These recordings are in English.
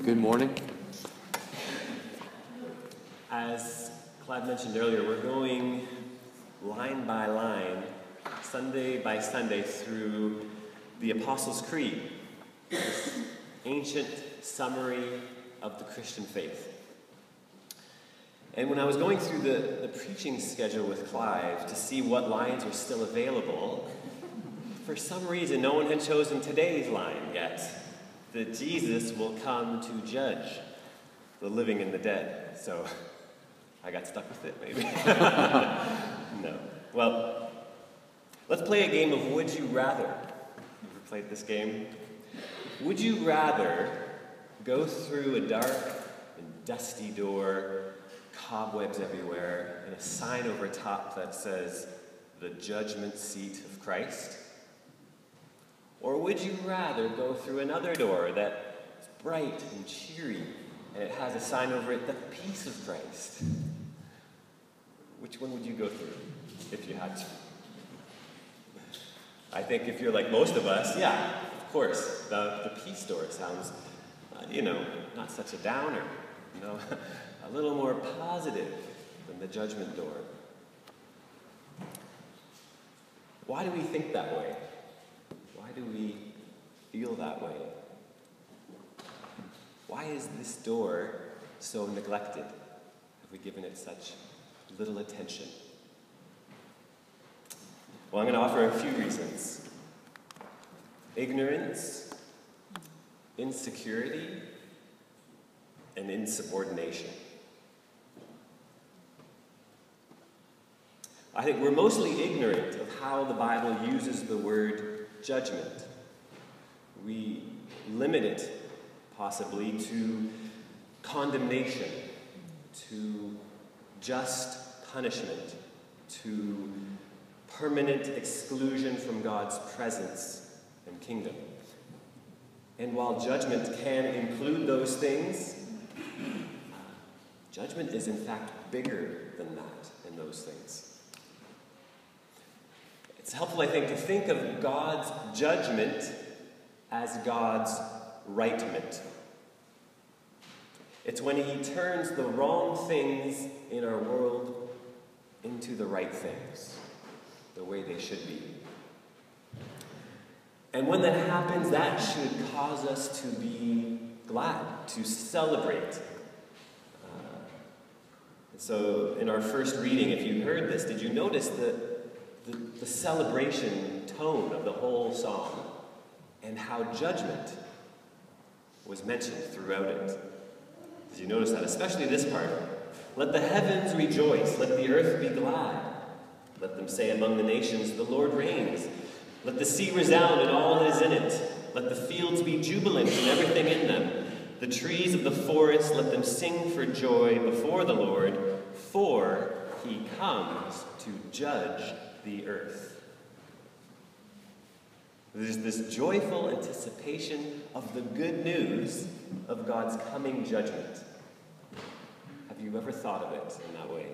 Good morning. As Clive mentioned earlier, we're going line by line, Sunday by Sunday, through the Apostles' Creed, this ancient summary of the Christian faith. And when I was going through the preaching schedule with Clive to see what lines were still available, for some reason no one had chosen today's line yet, that Jesus will come to judge the living and the dead. So I got stuck with it, maybe. No. Well, let's play a game of Would You Rather. You ever played this game? Would you rather go through a dark and dusty door, cobwebs everywhere, and a sign over top that says, "The Judgment Seat of Christ"? Or would you rather go through another door that's bright and cheery, and it has a sign over it, "The Peace of Christ"? Which one would you go through if you had to? I think if you're like most of us, yeah, of course, the peace door sounds, not such a downer, a little more positive than the judgment door. Why do we think that way? Why do we feel that way? Why is this door so neglected? Have we given it such little attention? Well, I'm going to offer a few reasons. Ignorance, insecurity, and insubordination. I think we're mostly ignorant of how the Bible uses the word judgment. We limit it, possibly, to condemnation, to just punishment, to permanent exclusion from God's presence and kingdom. And while judgment can include those things, judgment is in fact bigger than that and those things. It's helpful, I think, to think of God's judgment as God's rightment. It's when He turns the wrong things in our world into the right things, the way they should be. And when that happens, that should cause us to be glad, to celebrate. So in our first reading, if you heard this, did you notice the celebration tone of the whole song and how judgment was mentioned throughout it? Did you notice that? Especially this part. Let the heavens rejoice, let the earth be glad. Let them say among the nations, "The Lord reigns." Let the sea resound and all that is in it. Let the fields be jubilant and everything in them. The trees of the forest, let them sing for joy before the Lord, for He comes to judge the earth. There's this joyful anticipation of the good news of God's coming judgment. Have you ever thought of it in that way?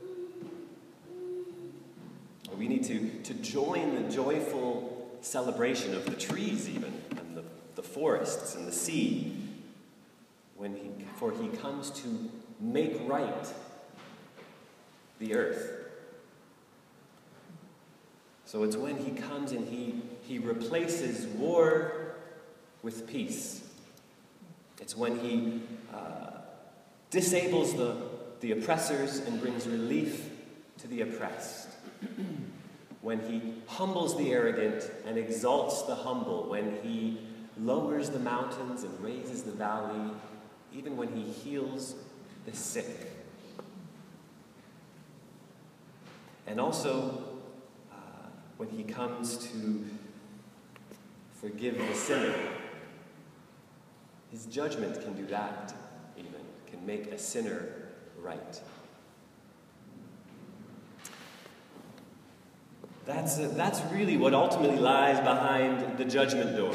We need to join the joyful celebration of the trees even, and the forests and the sea, for He comes to make right the earth. So it's when He comes and He replaces war with peace. It's when He disables the oppressors and brings relief to the oppressed. When He humbles the arrogant and exalts the humble. When He lowers the mountains and raises the valley. Even when He heals the sick. And also when He comes to forgive the sinner. His judgment can do that, even, can make a sinner right. That's really what ultimately lies behind the judgment door.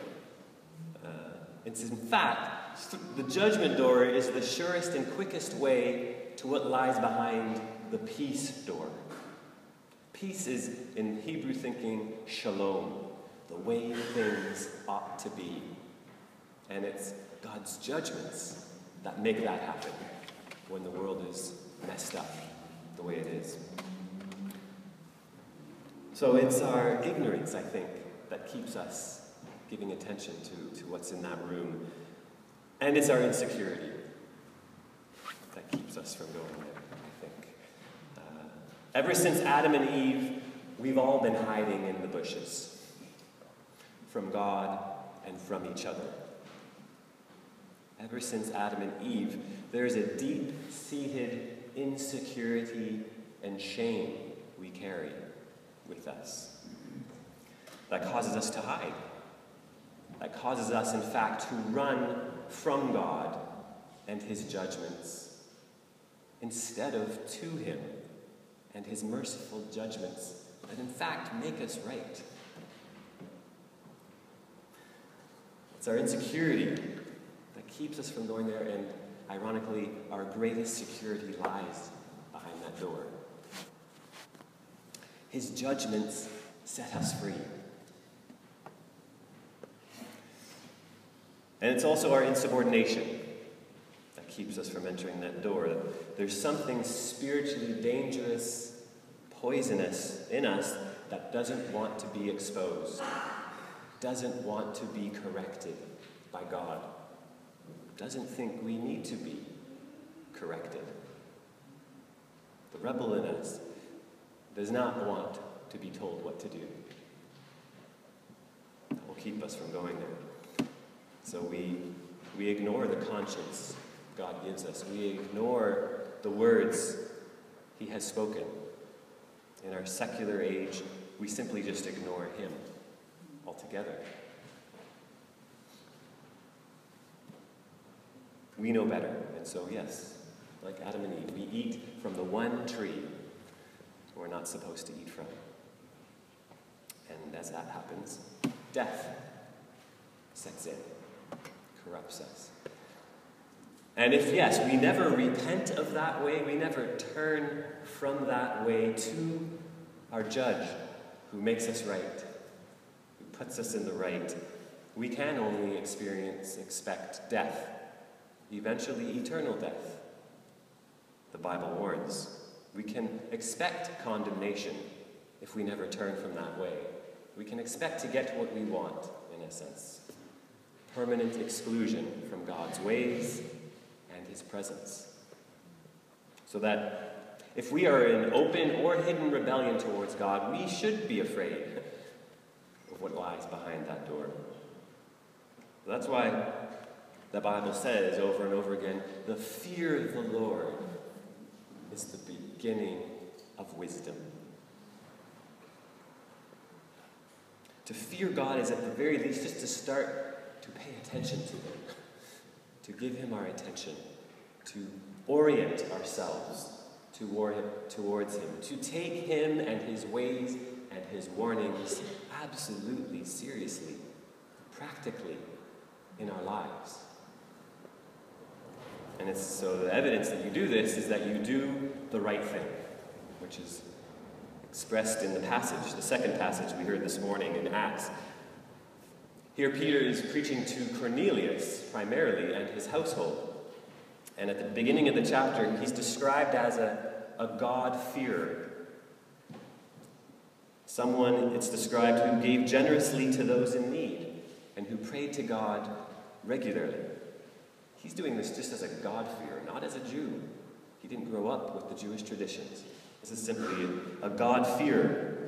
It's in fact, the judgment door is the surest and quickest way to what lies behind the peace door. Peace is, in Hebrew thinking, shalom, the way things ought to be. And it's God's judgments that make that happen when the world is messed up the way it is. So it's our ignorance, I think, that keeps us giving attention to what's in that room. And it's our insecurity that keeps us from going there, I think. Ever since Adam and Eve, we've all been hiding in the bushes from God and from each other. Ever since Adam and Eve, there's a deep-seated insecurity and shame we carry with us that causes us to hide. That causes us, in fact, to run from God and his judgments instead of to him and his merciful judgments that, in fact, make us right. It's our insecurity that keeps us from going there, and ironically, our greatest security lies behind that door. His judgments set us free. And it's also our insubordination that keeps us from entering that door. There's something spiritually dangerous, poisonous in us that doesn't want to be exposed, doesn't want to be corrected by God, doesn't think we need to be corrected. The rebel in us does not want to be told what to do. That will keep us from going there. So we ignore the conscience God gives us. We ignore the words he has spoken. In our secular age, we simply just ignore him altogether. We know better, and so yes, like Adam and Eve, we eat from the one tree we're not supposed to eat from. And as that happens, death sets in, corrupts us. And if, yes, we never repent of that way, we never turn from that way to our judge who makes us right, who puts us in the right, we can only expect death, eventually eternal death. The Bible warns. We can expect condemnation if we never turn from that way. We can expect to get what we want, in a sense. Permanent exclusion from God's ways and his presence. So that if we are in open or hidden rebellion towards God, we should be afraid of what lies behind that door. That's why the Bible says over and over again, the fear of the Lord is the beginning of wisdom. To fear God is at the very least just to start to pay attention to him, to give him our attention, to orient ourselves towards him, to take him and his ways and his warnings absolutely seriously, practically in our lives. And it's so the evidence that you do this is that you do the right thing, which is expressed in the passage, the second passage we heard this morning in Acts. Here Peter is preaching to Cornelius, primarily, and his household. And at the beginning of the chapter, he's described as a God-fearer. Someone, it's described, who gave generously to those in need and who prayed to God regularly. He's doing this just as a God-fearer, not as a Jew. He didn't grow up with the Jewish traditions. This is simply a God-fearer.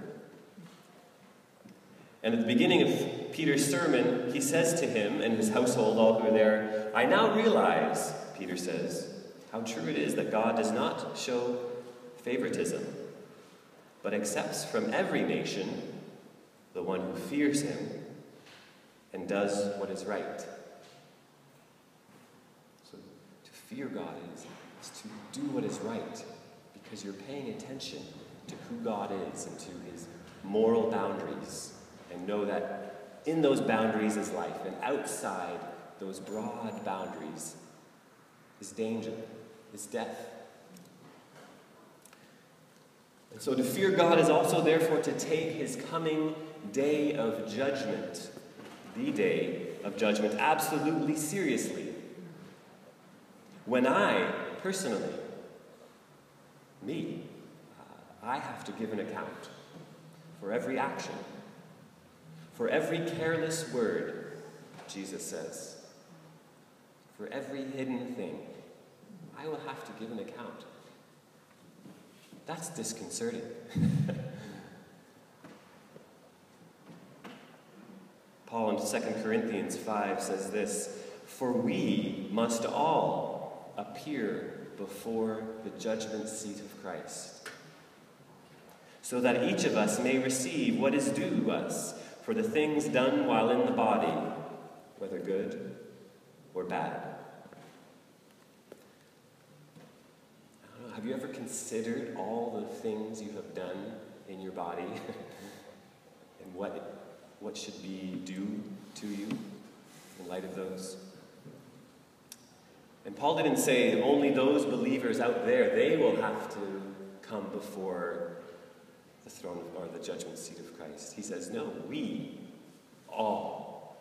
And at the beginning of Peter's sermon, he says to him and his household, all who are there, "I now realize," Peter says, "how true it is that God does not show favoritism, but accepts from every nation the one who fears him and does what is right." So to fear God is to do what is right, because you're paying attention to who God is and to his moral boundaries, and know that in those boundaries is life, and outside those broad boundaries is danger, is death. And so to fear God is also therefore to take his coming day of judgment, the day of judgment, absolutely seriously. When I, personally, I have to give an account for every action, for every careless word, Jesus says, for every hidden thing, I will have to give an account. That's disconcerting. Paul in 2 Corinthians 5 says this, "For we must all appear before the judgment seat of Christ, so that each of us may receive what is due to us for the things done while in the body, whether good or bad." I don't know, have you ever considered all the things you have done in your body and what should be due to you in light of those? And Paul didn't say only those believers out there, they will have to come before the throne or the judgment seat of Christ. He says, no, we all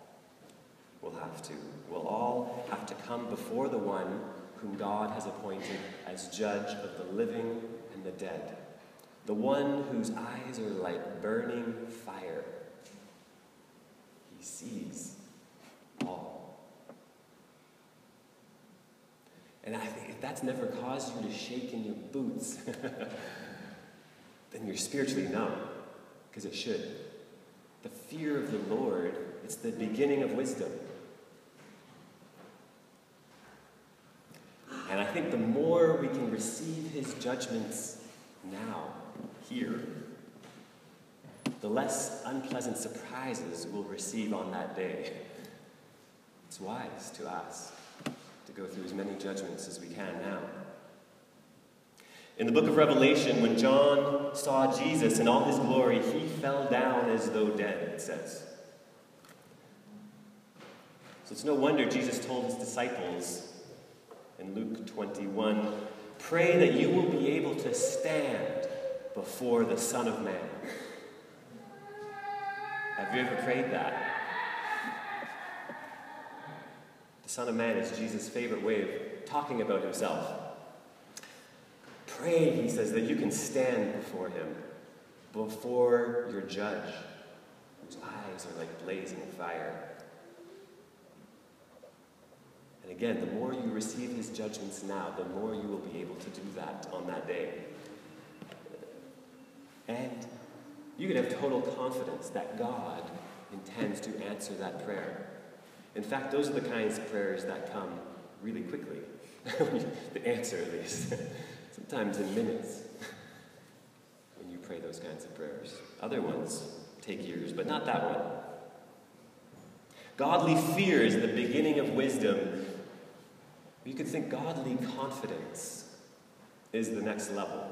will all have to come before the one whom God has appointed as judge of the living and the dead, the one whose eyes are like burning fire. He sees all. And I think if that's never caused you to shake in your boots, then you're spiritually numb, because it should. The fear of the Lord, it's the beginning of wisdom. And I think the more we can receive his judgments now, here, the less unpleasant surprises we'll receive on that day. It's wise to ask to go through as many judgments as we can now. In the book of Revelation, when John saw Jesus in all his glory, he fell down as though dead, it says. So it's no wonder Jesus told his disciples in Luke 21, "Pray that you will be able to stand before the Son of Man." Have you ever prayed that? The Son of Man is Jesus' favorite way of talking about himself. Pray, he says, that you can stand before him, before your judge, whose eyes are like blazing fire. And again, the more you receive his judgments now, the more you will be able to do that on that day. And you can have total confidence that God intends to answer that prayer. In fact, those are the kinds of prayers that come really quickly. The answer, at least. Sometimes in minutes, when you pray those kinds of prayers. Other ones take years, but not that one. Godly fear is the beginning of wisdom. You could think godly confidence is the next level.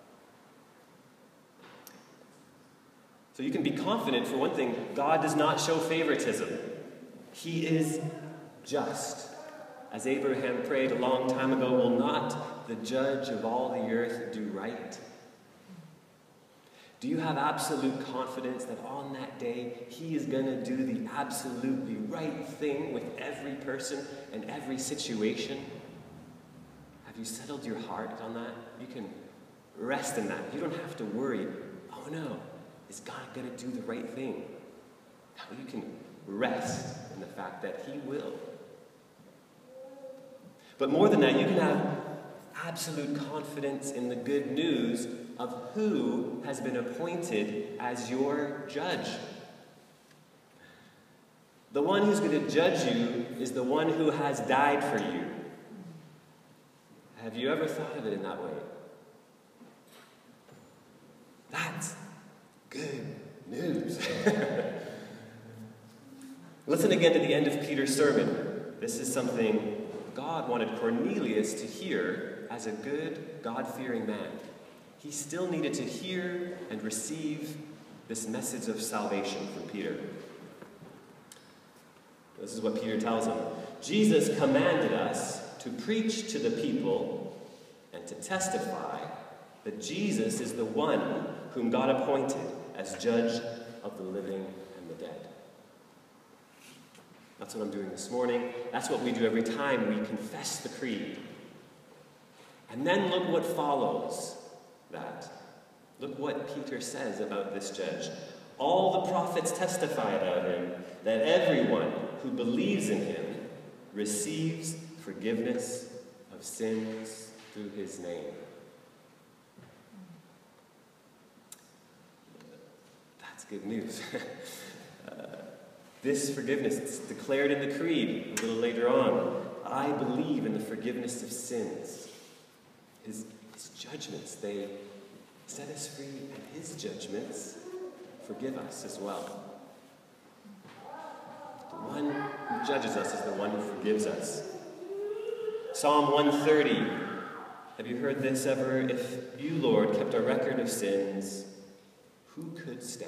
So you can be confident, for one thing, God does not show favoritism. He is just. As Abraham prayed a long time ago, will not the judge of all the earth do right? Do you have absolute confidence that on that day, he is going to do the absolutely right thing with every person and every situation? Have you settled your heart on that? You can rest in that. You don't have to worry, oh no, is God going to do the right thing? No, you can rest in the fact that he will. But more than that, you can have absolute confidence in the good news of who has been appointed as your judge. The one who's going to judge you is the one who has died for you. Have you ever thought of it in that way? That's good news. Listen again to the end of Peter's sermon. This is something God wanted Cornelius to hear as a good, God-fearing man. He still needed to hear and receive this message of salvation from Peter. This is what Peter tells him. Jesus commanded us to preach to the people and to testify that Jesus is the one whom God appointed as judge of the living and the dead. That's what I'm doing this morning. That's what we do every time we confess the creed. And then look what follows that. Look what Peter says about this judge. All the prophets testify about him that everyone who believes in him receives forgiveness of sins through his name. That's good news. This forgiveness, it's declared in the Creed a little later on. I believe in the forgiveness of sins. His judgments, they set us free, and his judgments forgive us as well. The one who judges us is the one who forgives us. Psalm 130. Have you heard this ever? If you, Lord, kept a record of sins, who could stand?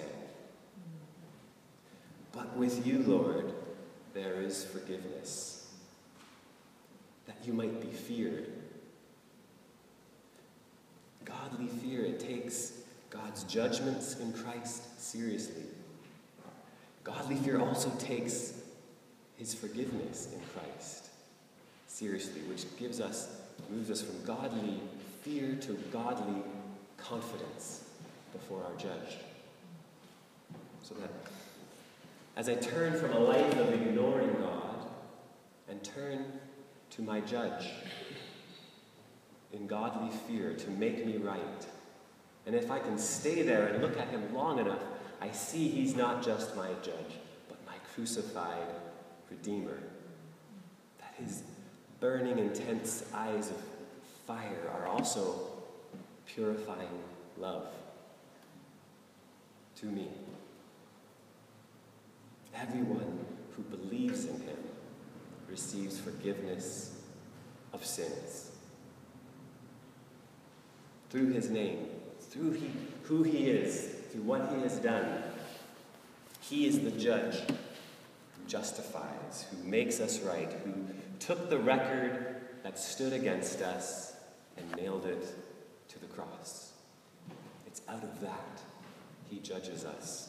But with you, Lord, there is forgiveness, that you might be feared. Godly fear, it takes God's judgments in Christ seriously. Godly fear also takes his forgiveness in Christ seriously, which moves us from godly fear to godly confidence before our judge. So that as I turn from a life of ignoring God and turn to my judge in godly fear to make me right, and if I can stay there and look at him long enough, I see he's not just my judge, but my crucified Redeemer. That his burning, intense eyes of fire are also purifying love to me. Everyone who believes in him receives forgiveness of sins. Through his name, through who he is, through what he has done. He is the judge who justifies, who makes us right, who took the record that stood against us and nailed it to the cross. It's out of that he judges us.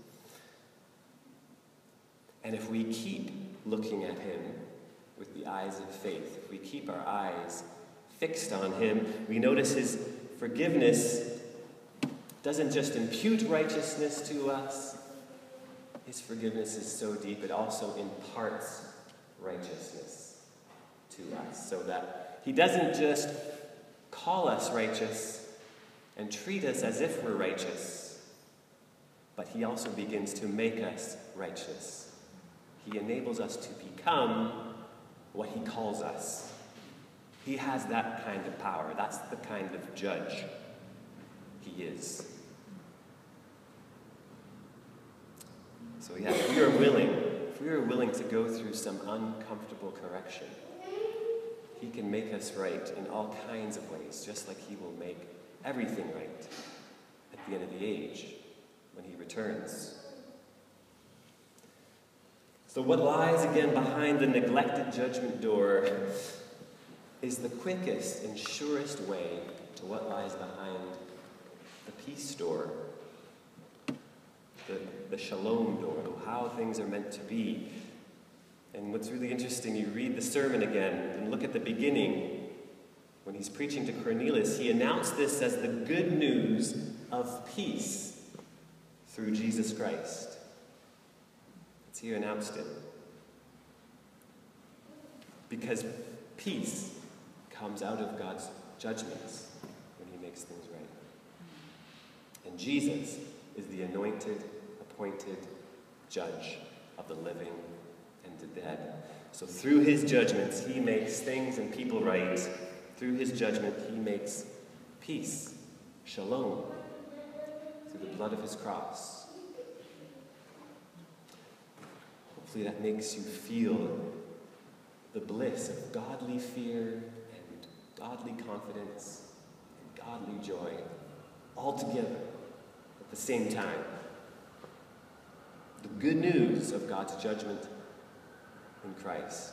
And if we keep looking at him with the eyes of faith, if we keep our eyes fixed on him, we notice his forgiveness doesn't just impute righteousness to us. His forgiveness is so deep, it also imparts righteousness to us, so that he doesn't just call us righteous and treat us as if we're righteous, but he also begins to make us righteous. He enables us to become what he calls us. He has that kind of power. That's the kind of judge he is. So yeah, if we are willing to go through some uncomfortable correction, he can make us right in all kinds of ways, just like he will make everything right at the end of the age when he returns. So what lies again behind the neglected judgment door is the quickest and surest way to what lies behind the peace door, the shalom door, how things are meant to be. And what's really interesting, you read the sermon again and look at the beginning. When he's preaching to Cornelius, he announced this as the good news of peace through Jesus Christ. It's here announced it. Because peace comes out of God's judgments when he makes things right. And Jesus is the anointed, appointed judge of the living and the dead. So through his judgments, he makes things and people right. Through his judgment, he makes peace, shalom, through the blood of his cross. Hopefully that makes you feel the bliss of godly fear and godly confidence and godly joy all together at the same time. The good news of God's judgment in Christ.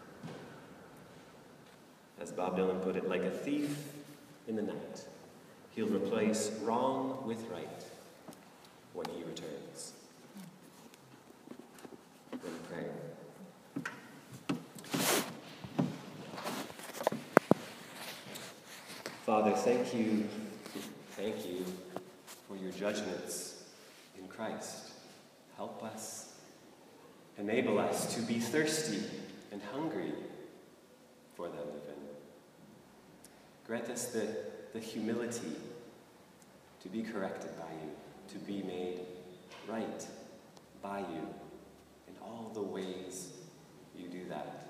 As Bob Dylan put it, like a thief in the night, he'll replace wrong with right when he returns. Let me pray. Father, thank you for your judgments in Christ. Help us, enable us to be thirsty and hungry for them even. Grant us the humility to be corrected by you, to be made right by you in all the ways you do that.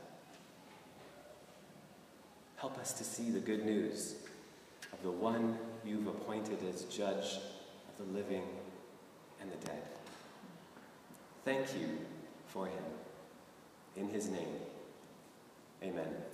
Help us to see the good news of the one you've appointed as judge of the living and the dead. Thank you for him. In his name, amen.